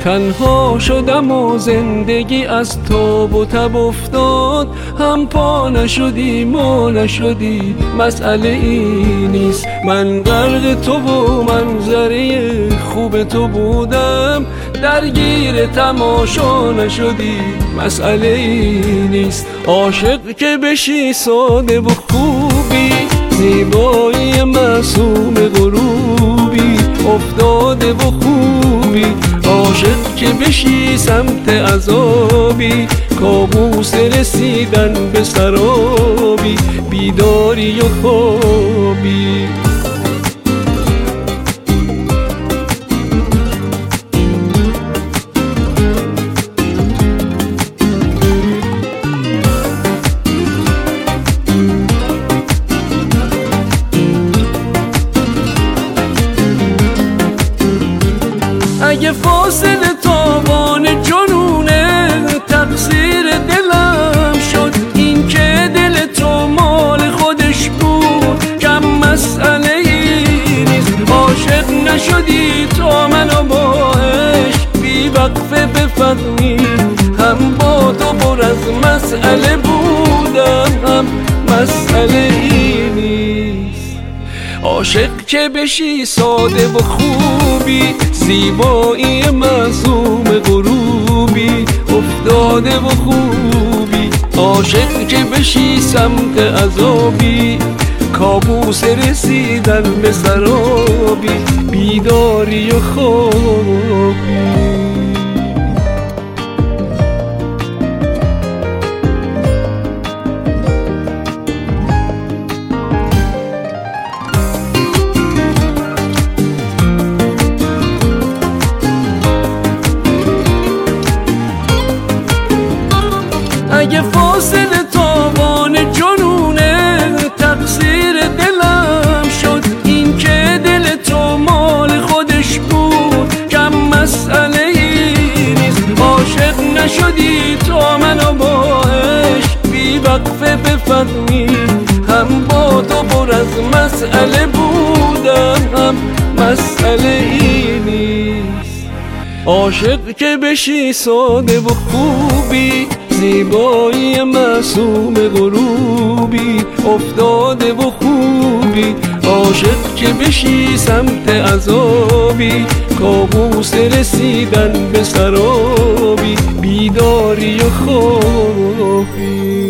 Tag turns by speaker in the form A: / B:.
A: تنها شدم و زندگی از تاب و تب افتاد. هم پا نشدی ما نشدی، مسئله ای نیست. من غرق تو و منظره خوب تو بودم، درگیر تماشا نشدی، مسئله ای نیست. عاشق که بشی ساده و خوبی، زیبایی معصوم غروبی، افتاده و خوبی. عاشق که بشی سمت عذابی، کابوس رسیدن به سرابی، بیداری و خوابی. اگه فاصله تاوان جنونه، تقصیر دلم شد. این که دل تو مال خودش بود، کم مسئله ای نیست. عاشق نشدی تا منو با عشق بی وقفه بفهمی، هم با تو پر از مسئله بودم، هم مسئله ای نیست. عاشق که بشی ساده و خوبی، زیبایی معصوم غروبی، افتاده و خوبی. عاشق که بشی سمت عذابی، کابوس رسیدن به سرابی، بیداری و خوابی. اگه فاصله تاوان جنونه، تقصیر دلم شد. این که دل تو مال خودش بود، کم مسئله ای نیست. عاشق نشدی تا منو با عشق بی وقفه بفهمی، هم با تو پر از مسئله بودم، هم مسئله ای نیست. عاشق که بشی ساده و خوبی، زیبایی معصوم غروبی، افتاده و خوبی. عاشق که بشی سمت عذابی، کابوس رسیدن به سرابی، بیداری و خوابی.